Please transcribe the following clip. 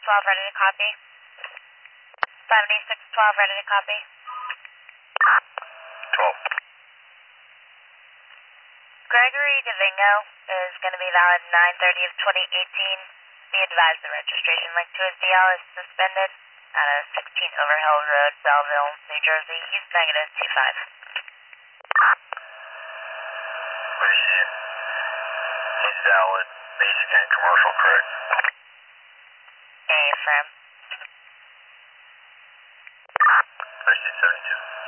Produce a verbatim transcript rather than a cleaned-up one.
twelve, ready to copy. seventy-six twelve, ready to copy. twelve. Gregory Dovingo is going to be valid nine thirty of twenty eighteen. Be advised the registration link to his D L is suspended at a sixteen Overhill Road, Belleville, New Jersey. He's negative two five. Let me see it. He's valid, basic and commercial, correct? A firm. thirty-six seventy-two.